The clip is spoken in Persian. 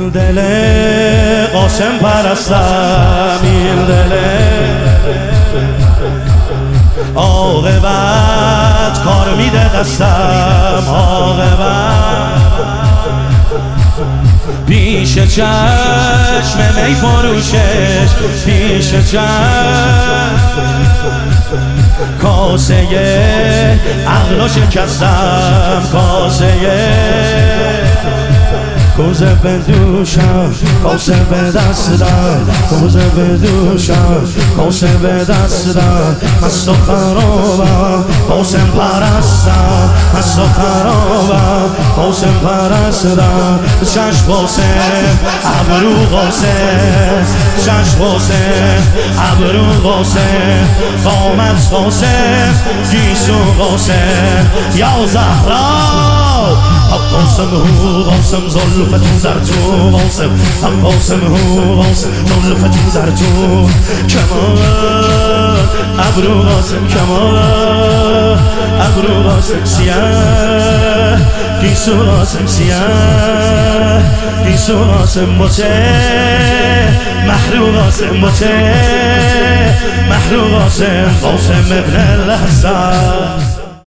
این دل قاسم پرستم، این دل عاقبت کار میده دستم، عاقبت پیش چشم می فروشش، پیش چشم کاسه عقلو شکستم، کاسه کوزه بدوشم، کاسه به دست دم، کوزه بدوشم، کاسه به دست دم، مست و خرابم قاسم پرستم، مست و خرابم قاسم پرستم، چشم قاسم ابرو قاسم، چشم قاسم ابرو قاسم، قامت قاسم گیسو قاسم، یا زهرا قاسم هو قاسم زلفتون در تو، قاسم قاسم هو قاسم زلفتون در تو، کمان ابرو قاسم، کمان ابرو قاسم سیاه، گیسو قاسم سیاه، گیسو قاسم مچه محرو قاسم مچه محرو قاسم، قاسم ابن الحسن.